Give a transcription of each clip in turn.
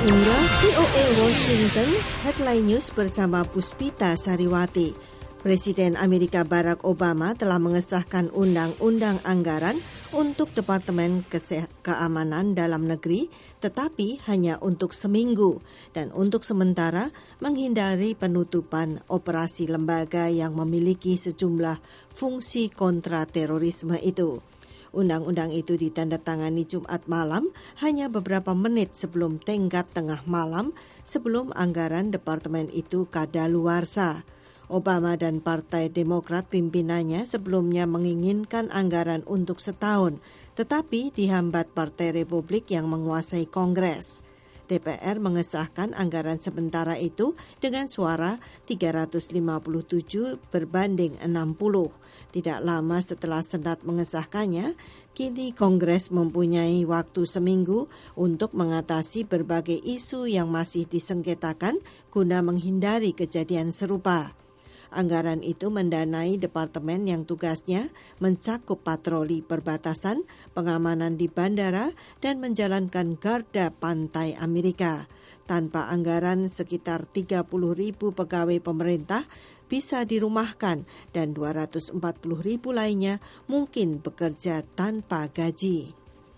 Inilah VOA Washington Headline News bersama Puspita Sariwati. Presiden Amerika Barack Obama telah mengesahkan undang-undang anggaran untuk Departemen Keamanan Dalam Negeri, tetapi hanya untuk seminggu dan untuk sementara menghindari penutupan operasi lembaga yang memiliki sejumlah fungsi kontraterorisme itu. Undang-undang itu ditandatangani Jumat malam, hanya beberapa menit sebelum tenggat tengah malam sebelum anggaran departemen itu kadaluarsa. Obama dan Partai Demokrat pimpinannya sebelumnya menginginkan anggaran untuk setahun, tetapi dihambat Partai Republik yang menguasai Kongres. DPR mengesahkan anggaran sementara itu dengan suara 357 berbanding 60. Tidak lama setelah Senat mengesahkannya, kini Kongres mempunyai waktu seminggu untuk mengatasi berbagai isu yang masih disengketakan guna menghindari kejadian serupa. Anggaran itu mendanai departemen yang tugasnya mencakup patroli perbatasan, pengamanan di bandara, dan menjalankan garda pantai Amerika. Tanpa anggaran, sekitar 30.000 pegawai pemerintah bisa dirumahkan dan 240.000 lainnya mungkin bekerja tanpa gaji.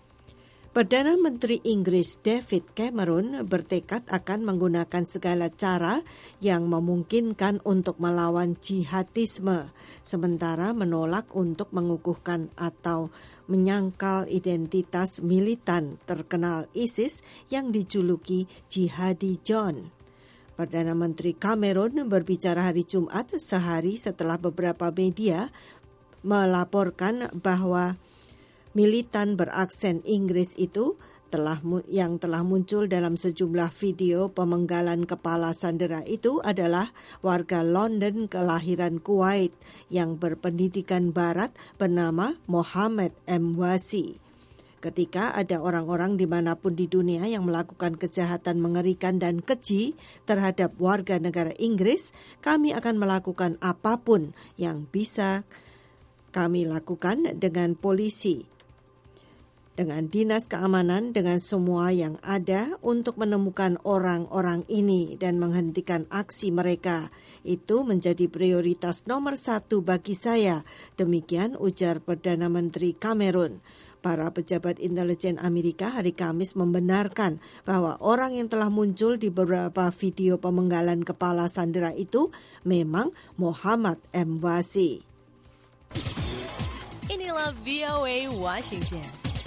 Perdana Menteri Inggris David Cameron bertekad akan menggunakan segala cara yang memungkinkan untuk melawan jihadisme, sementara menolak untuk mengukuhkan atau menyangkal identitas militan terkenal ISIS yang dijuluki Jihadi John. Perdana Menteri Cameron berbicara hari Jumat sehari setelah beberapa media melaporkan bahwa militan beraksen Inggris itu telah muncul dalam sejumlah video pemenggalan kepala sandera itu adalah warga London kelahiran Kuwait yang berpendidikan barat bernama Mohammed M. Wasi. Ketika ada orang-orang dimanapun di dunia yang melakukan kejahatan mengerikan dan keji terhadap warga negara Inggris, kami akan melakukan apapun yang bisa kami lakukan dengan polisi, dengan dinas keamanan, dengan semua yang ada untuk menemukan orang-orang ini dan menghentikan aksi mereka. Itu menjadi prioritas nomor 1 bagi saya. Demikian ujar Perdana Menteri Cameron. Para pejabat intelijen Amerika hari Kamis membenarkan bahwa orang yang telah muncul di beberapa video pemenggalan kepala sandera itu memang Mohammed M. Wasi. Inilah VOA Washington.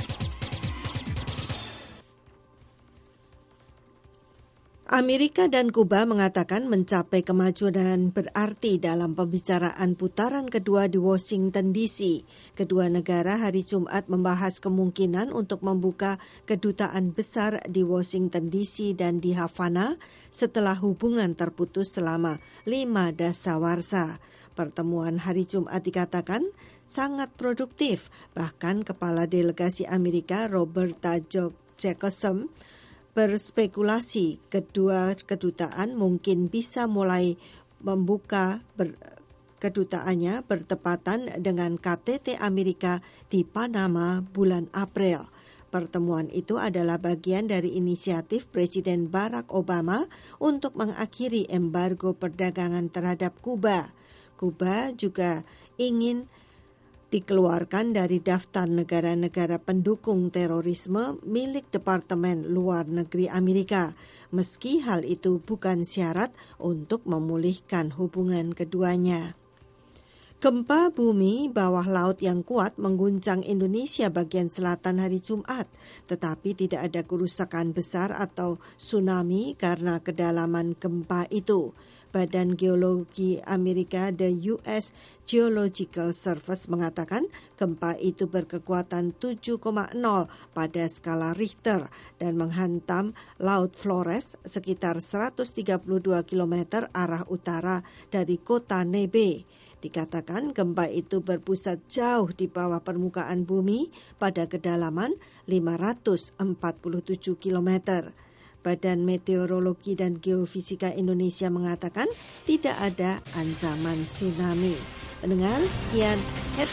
Amerika dan Kuba mengatakan mencapai kemajuan berarti dalam pembicaraan putaran kedua di Washington DC. Kedua negara hari Jumat membahas kemungkinan untuk membuka kedutaan besar di Washington DC dan di Havana setelah hubungan terputus selama 5 dasawarsa. Pertemuan hari Jumat dikatakan sangat produktif. Bahkan Kepala Delegasi Amerika Roberta Jacobson berspekulasi kedua kedutaan mungkin bisa mulai membuka kedutaannya bertepatan dengan KTT Amerika di Panama bulan April. Pertemuan itu adalah bagian dari inisiatif Presiden Barack Obama untuk mengakhiri embargo perdagangan terhadap Kuba. Kuba juga ingin dikeluarkan dari daftar negara-negara pendukung terorisme milik Departemen Luar Negeri Amerika, meski hal itu bukan syarat untuk memulihkan hubungan keduanya. Gempa bumi bawah laut yang kuat mengguncang Indonesia bagian selatan hari Jumat, tetapi tidak ada kerusakan besar atau tsunami karena kedalaman gempa itu. Badan Geologi Amerika, the US Geological Service, mengatakan gempa itu berkekuatan 7,0 pada skala Richter dan menghantam Laut Flores sekitar 132 km arah utara dari kota Nebe. Dikatakan gempa itu berpusat jauh di bawah permukaan bumi pada kedalaman 547 km. Badan Meteorologi dan Geofisika Indonesia mengatakan tidak ada ancaman tsunami. Pendengar, sekian